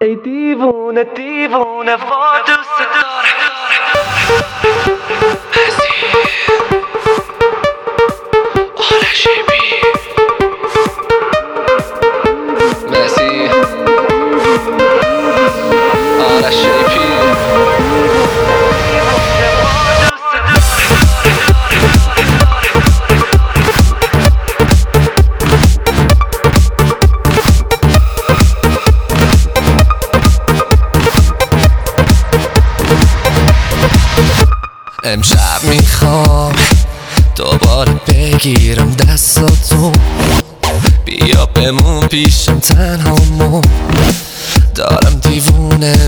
ای دیوونه دیوونه وا دوست دارم امشب میخوام دوباره بگیرم دستاتو، بیا بمون پیشم تنهامون، دارم دیوونه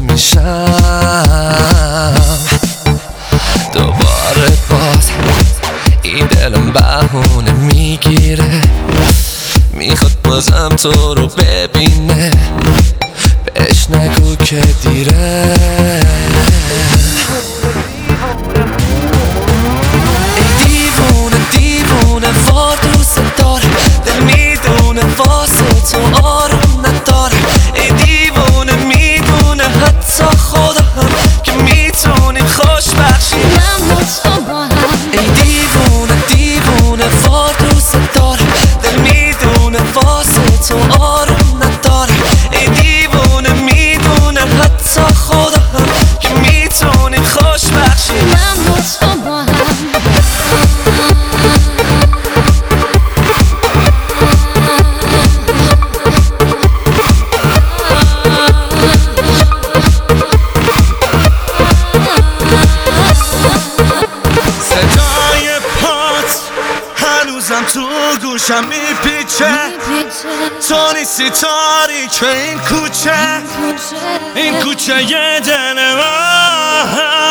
میشم. دوباره باز این دلم بهونه میگیره، میخواد بازم تو رو ببینه، بهش نگو که دیره. تو آروم نداره، ای دیوونه میدونه حتی خدا هم که میتونیم خوشبخشی من با تو با هم. ای دیوونه دیوونه وار دوست داره، دل میدونه واسه تو آروم نداره، ای دیوونه میدونه حتی خدا هم که میتونیم خوشبخشی من با تو با هم. تو گوشم میپیچه، تو نیستی تاریکه این کوچه یه دل من.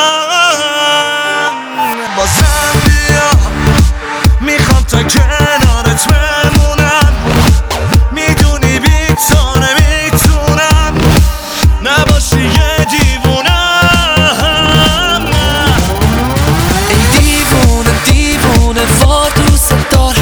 بازم بیا میخوام تا کنارت بمونم، میدونی بی تو نمیتونم نباشی یه دیوونم. ای دیوونه دیوونه وار دوست داره،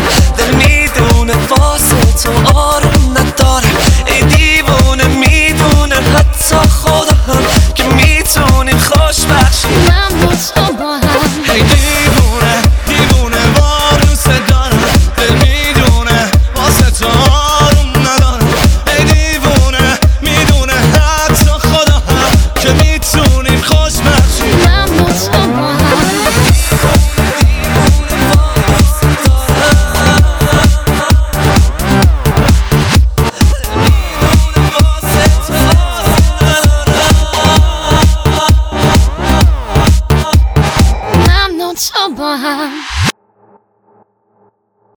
واسه تو آروم نداره، ای دیوونه میدونه حتی خدا هم که میتونیم خوشبخشی من با تو با هم. ای دیوونه دیوونه وار دوست دارم، دل میدونه واسه تو آروم نداره، ای دیوونه میدونه حتی خدا هم که میتونیم خوشبخشی من با تو با هم. با هم